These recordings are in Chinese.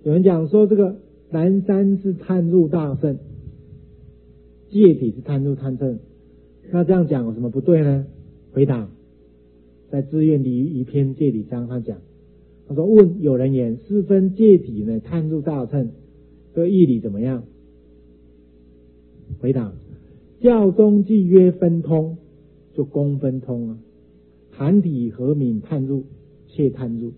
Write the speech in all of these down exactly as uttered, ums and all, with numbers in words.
有人讲说这个南山是探入大圣，戒体是探入探正，那这样讲有什么不对呢？回答，在自愿离一篇戒体章他讲，他说问有人言，是分戒体呢探入大乘，这个义理怎么样？回答，教中既曰分通，就公分通啊，含体和敏探入，切探入。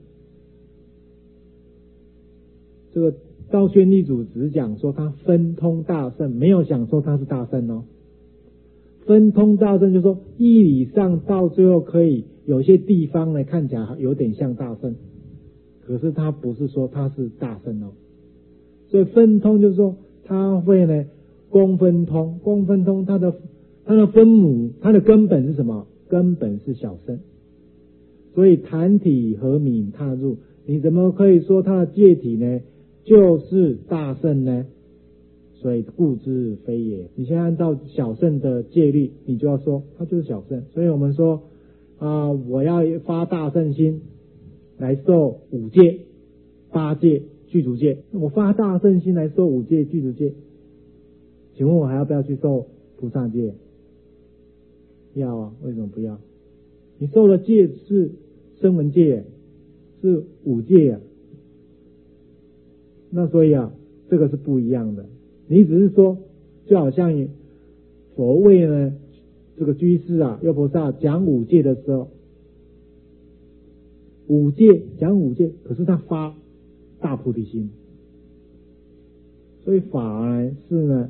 这个道宣立主只讲说他分通大圣，没有想说他是大圣哦。分通大圣就是说义理上到最后可以有些地方呢看起来有点像大圣，可是他不是说他是大圣哦。所以分通就是说他会呢公分通，公分通它的它的分母，它的根本是什么？根本是小圣。所以谈体和敏踏入，你怎么可以说它的戒体呢就是大圣呢？所以故之非也。你现在按照小圣的戒律，你就要说它就是小圣。所以我们说啊、呃，我要发大圣心来受五戒、八戒、具足戒。我发大圣心来受五戒、具足戒，请问我还要不要去受菩萨戒？要啊，为什么不要？你受的戒是声闻戒，是五戒啊。那所以啊，这个是不一样的。你只是说，就好像佛为呢这个居士啊、优婆萨讲五戒的时候，五戒讲五戒，可是他发大菩提心，所以法呢是呢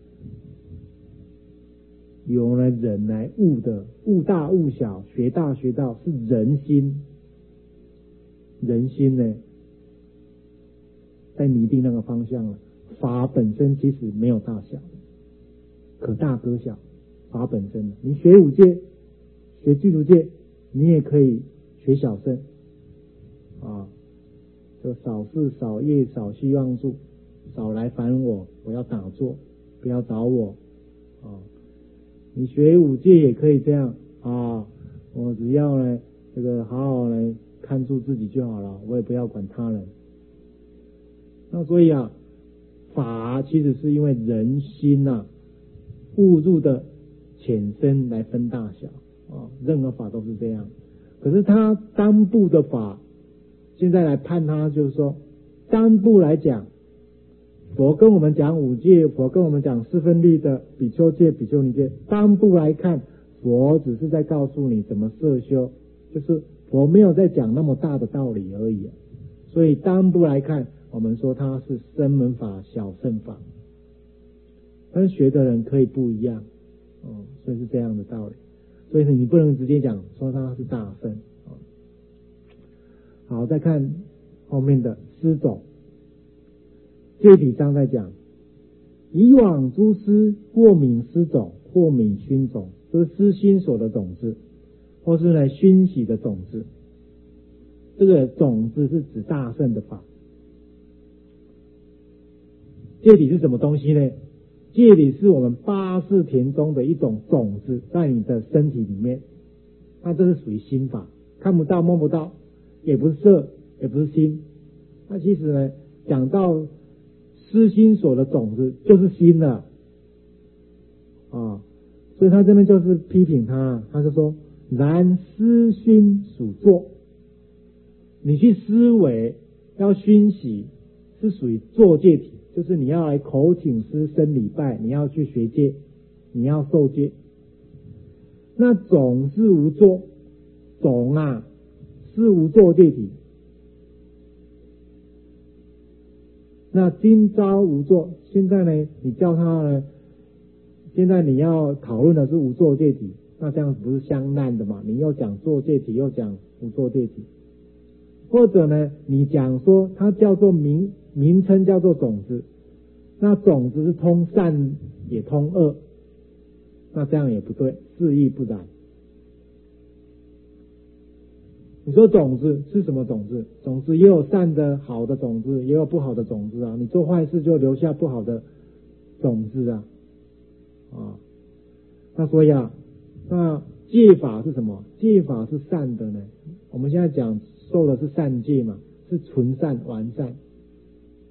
由呢人来悟的，悟大悟小，学大学道，是人心，人心呢在拟定那个方向了。法本身其实没有大小，可大可小。法本身，你学五戒、学具足戒，你也可以学小圣啊，就少事少业少希望住，少来烦我，我要打坐，不要找我啊。你学五戒也可以这样啊，我只要呢这个好好呢看住自己就好了，我也不要管他人。那所以啊，法其实是因为人心啊误入的浅深来分大小啊，任何法都是这样。可是他单部的法，现在来判他就是说，单部来讲，佛跟我们讲五戒，佛跟我们讲四分律的比丘戒、比丘尼戒，单部来看，佛只是在告诉你怎么摄修，就是佛没有在讲那么大的道理而已。所以单部来看，我们说它是声闻法、小乘法，但是学的人可以不一样，哦，所以是这样的道理。所以你不能直接讲说它是大乘。哦，好，再看后面的师种，戒体上在讲，以往诸师或泯师种，或泯熏种，就是师心所的种子，或是呢熏习的种子。这个种子是指大乘的法。戒体是什么东西呢？戒体是我们八识田中的一种种子，在你的身体里面，那这是属于心法，看不到摸不到，也不是色，也不是心。那其实呢，讲到思心所的种子就是心了啊，所以他这边就是批评他，他就说：然思熏属作，你去思维要熏习，是属于作戒体。就是你要来口请师生礼拜，你要去学戒，你要受戒。那种是无作，种啊是无作戒体。那今朝无作，现在呢你叫他呢，现在你要讨论的是无作戒体，那这样子不是相难的嘛？你又讲作戒体，又讲无作戒体。或者呢你讲说它叫做名名称叫做种子，那种子是通善也通恶，那这样也不对，是亦不然。你说种子是什么种子？种子也有善的好的种子，也有不好的种子啊。你做坏事就留下不好的种子啊啊。那所以啊，那戒法是什么？戒法是善的呢。我们现在讲受的是善戒嘛，是纯善完善。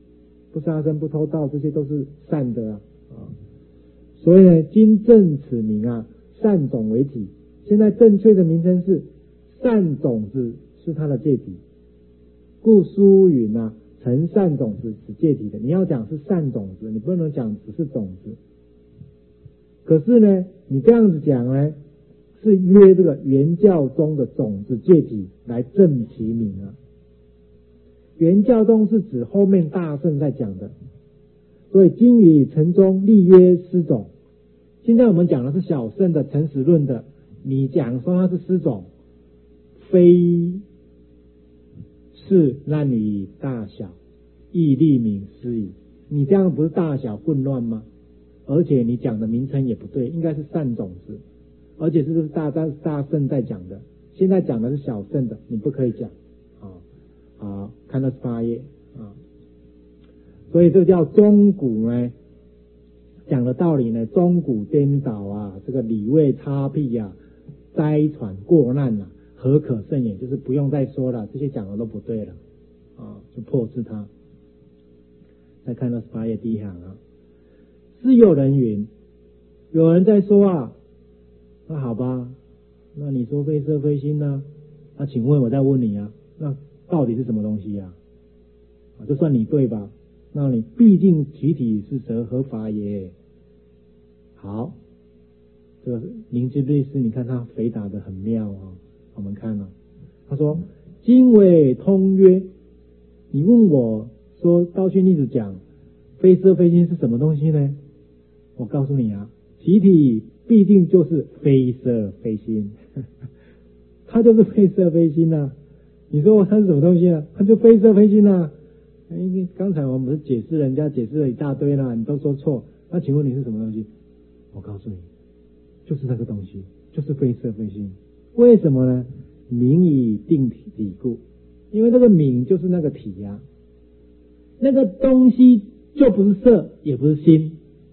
不杀生、不偷盗，这些都是善的啊。啊所以呢，今正此名啊，善种为体。现在正确的名称是善种子是它的介体，故书云啊，成善种子指介体的。你要讲是善种子，你不能讲只是种子。可是呢，你这样子讲呢，是约这个原教中的种子介体来正其名啊。原教中是指后面大圣在讲的，所以今与城中立约师种。现在我们讲的是小圣的诚实论的，你讲说它是师种，非是让你大小亦立名师矣。你这样不是大小混乱吗？而且你讲的名称也不对，应该是善种子，而且这是大大大圣在讲的，现在讲的是小圣的，你不可以讲啊啊！看到十八页啊，所以这个叫中古呢，讲的道理呢，中古颠倒啊，这个理位差僻啊，灾喘过难啊，何可胜也？就是不用再说了，这些讲的都不对了啊，就破斥它。再看到十八页第一行啊。是有人云，有人在说啊，那好吧，那你说非色非心呢？那请问我再问你啊，那到底是什么东西呀？啊，就算你对吧？那你毕竟其体是则合法也。好，这个明智律师，你看他回答的很妙啊。我们看啊，他说：经纬通约。你问我说，道训例子讲非色非心是什么东西呢？我告诉你啊，其体必定就是非色非心，它就是非色非心啊。你说它是什么东西啊？它就非色非心啊。哎，刚才我们不是解释人家解释了一大堆啦，你都说错。那请问你是什么东西？我告诉你，就是那个东西，就是非色非心。为什么呢？名以定体故，因为那个名就是那个体呀、啊，那个东西就不是色，也不是心。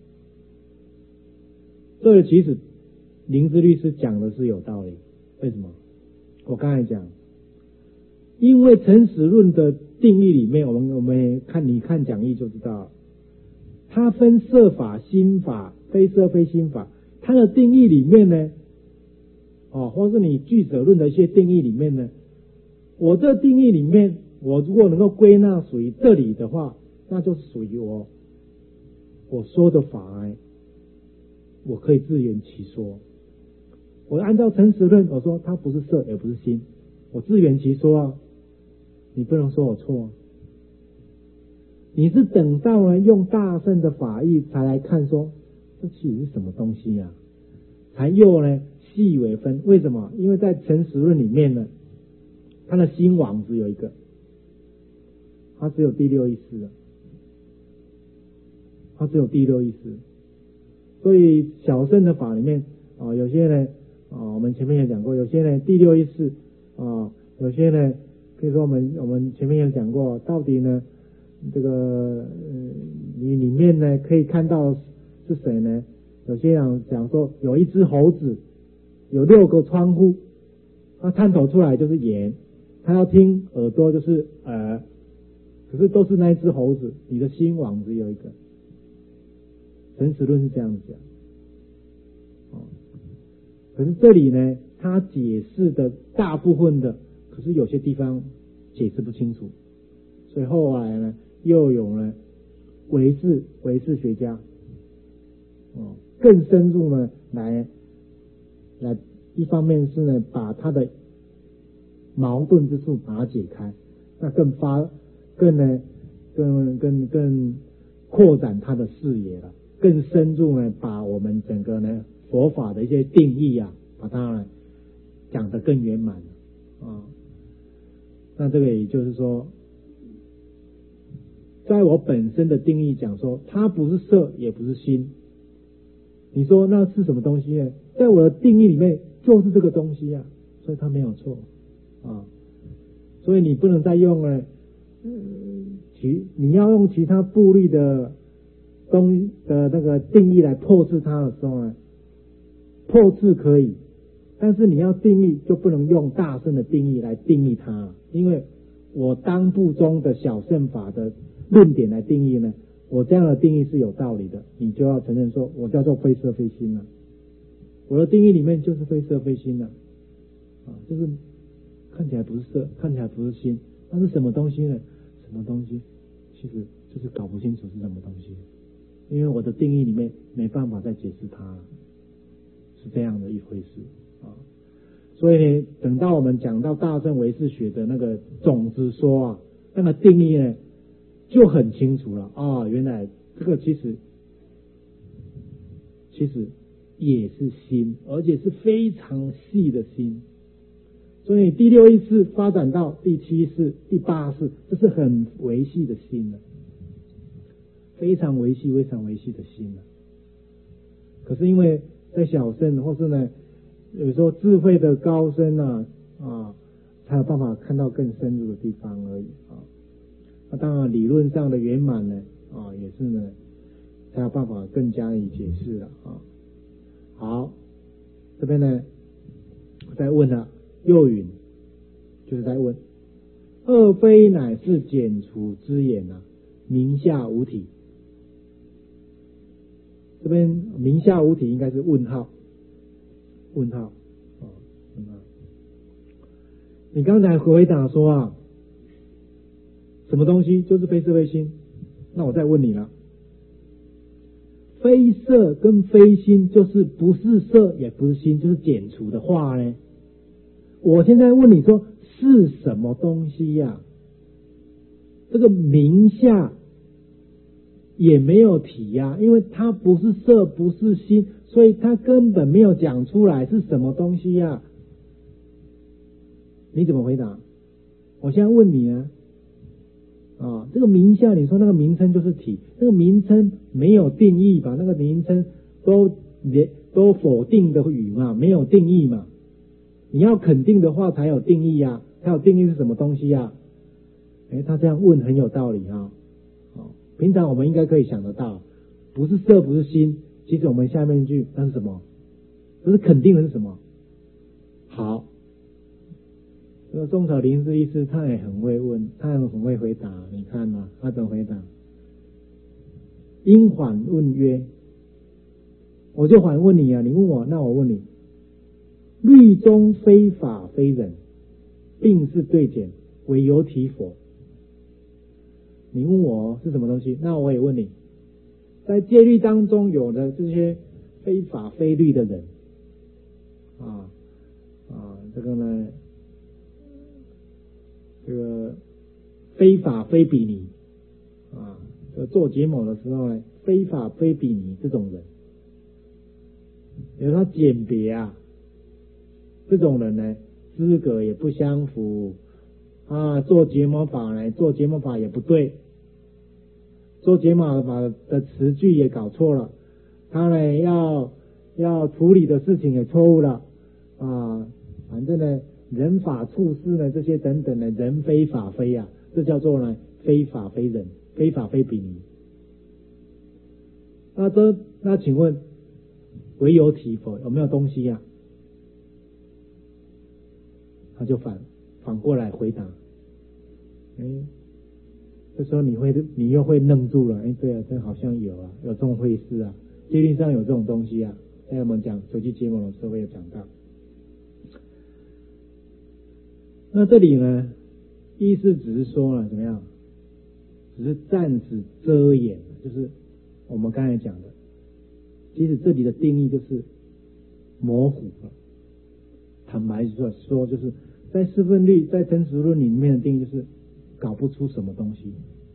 这个其实灵芝律师讲的是有道理。为什么？我刚才讲，因为诚实论的定义里面，我们我们看你看讲义就知道，它分色法、心法、非色非心法。它的定义里面呢，哦，或是你俱舍论的一些定义里面呢，我这定义里面，我如果能够归纳属于这里的话，那就是属于我我说的法哎。我可以自圆其说，我按照诚实论，我说它不是色，也不是心，我自圆其说啊，你不能说我错、啊。你是等到呢用大圣的法义才来看说，这其实是什么东西啊？才又呢细微分。为什么？因为在诚实论里面呢，它的心王只有一个，它只有第六意识的，它只有第六意识。所以小圣的法里面啊、呃，有些呢啊、呃，我们前面也讲过，有些呢第六意识啊、呃，有些呢，可以说我们我们前面也讲过，到底呢这个呃你里面呢可以看到是谁呢？有些人讲说有一只猴子，有六个窗户，它探头出来就是眼，它要听耳朵就是耳，可是都是那一只猴子，你的心王只有一个。诚实论是这样子讲，哦，可是这里呢，他解释的大部分的，可是有些地方解释不清楚，所以后来呢，又有呢唯识唯识学家，哦，更深入呢来来，一方面是呢把他的矛盾之处把它解开，那更发更呢更更更扩展他的视野了。更深入呢，把我们整个呢佛法的一些定义啊，把它呢讲得更圆满啊。那这个也就是说，在我本身的定义讲说，它不是色，也不是心。你说那是什么东西呢？在我的定义里面，就是这个东西啊，所以它没有错啊。所以你不能再用呢，嗯，其你要用其他部律的。东的那个定义来破斥它的时候呢，破斥可以，但是你要定义就不能用大圣的定义来定义它，因为我当部中的小乘法的论点来定义呢，我这样的定义是有道理的，你就要承认说我叫做非色非心了。我的定义里面就是非色非心了，啊，就是看起来不是色，看起来不是心，那是什么东西呢？什么东西？其实就是搞不清楚是什么东西，因为我的定义里面没办法再解释它了，是这样的一回事啊。所以呢，等到我们讲到大乘唯识学的那个种子说啊，那个定义呢就很清楚了啊，原来这个其实其实也是心，而且是非常细的心。所以第六意识发展到第七意识、第八识，这是很微细的心了，非常微细、非常微细的心了。可是因为在小乘或是呢，有时候智慧的高深啊啊，才有办法看到更深入的地方而已啊。那当然理论上的圆满呢啊，也是呢才有办法更加以解释了啊。好，这边呢我再问了，右允就是在问，二非乃是减除之言啊，名下无体。这边名下无体应该是问号，问号啊，问号。你刚才回答说啊，什么东西就是非色非心？那我再问你了，非色跟非心就是不是色也不是心，就是减除的话呢？我现在问你说是什么东西呀、啊？这个名下也没有体呀、啊，因为它不是色不是心，所以它根本没有讲出来是什么东西呀、啊？你怎么回答？我现在问你啊，啊，这个名下你说那个名称就是体，这个名称没有定义吧？那个名称都都否定的语嘛，没有定义嘛。你要肯定的话才有定义呀、啊，才有定义是什么东西呀、啊？哎，他这样问很有道理啊。哦，平常我们应该可以想得到，不是色不是心，其实我们下面一句那是什么？这是肯定的是什么？好，这个中草林师医师他也很会问，他也很会回答。你看嘛，他怎么回答？因缓问曰，我就缓问你啊，你问我，那我问你。律中非法非人，并是对简，唯有体否？你问我是什么东西，那我也问你，在戒律当中有的这些非法非律的人啊啊，这个呢，这个非法非比尼啊，这做结某的时候呢，非法非比尼这种人，有他鉴别啊。这种人呢，资格也不相符啊，做结魔法呢，做结魔法也不对，做结魔法的词句也搞错了，他呢要要处理的事情也错误了啊，反正呢，人法处事呢，这些等等的人非法非啊，这叫做呢非法非人，非法非比尼。那这那请问，唯有体否？有没有东西呀、啊？他就反反过来回答，哎，这时候你会你又会愣住了，哎，对啊，这好像有啊，有这种会事啊，戒律上有这种东西啊，在我们讲随机结盟的时候会有讲到。那这里呢，意思只是说了怎么样，只是暂时遮掩，就是我们刚才讲的，其实这里的定义就是模糊了。坦白说，说就是在四分律、在真实论里面的定义，就是搞不出什么东西，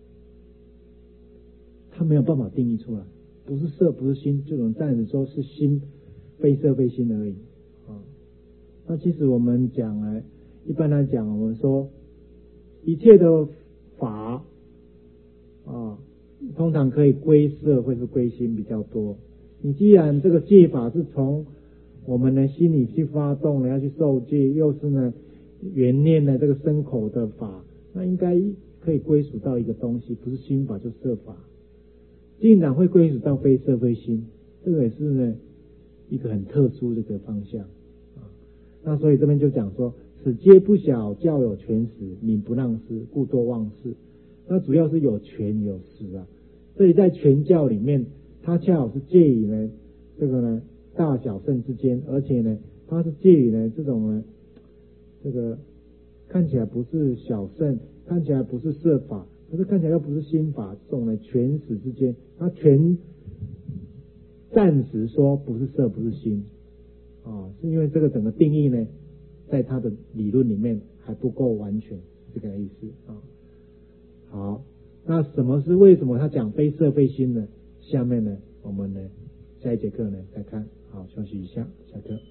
他没有办法定义出来，不是色，不是心，就能暂时说是心，非色非心而已啊。那其实我们讲来，一般来讲，我们说一切的法啊，通常可以归色或是归心比较多。你既然这个戒法是从我们的心里去发动了，要去受戒，又是呢缘念的这个身口的法，那应该可以归属到一个东西，不是心法就色法，竟然会归属到非色非心，这个也是呢一个很特殊的一个方向啊。那所以这边就讲说， 此皆不晓，教有权时，民不让失，故多忘事。那主要是有权有实啊。所以在权教里面，它恰好是介于呢这个呢大小圣之间，而且呢它是介于呢这种呢这个看起来不是小圣，看起来不是摄法，可是看起来又不是心法，这种呢权实之间，它权暂时说不是摄不是心啊，是因为这个整个定义呢，在它的理论里面还不够完全，这个意思啊。好，那什么是为什么他讲非色非心呢？下面呢，我们呢下一节课呢再看。好，休息一下，下课。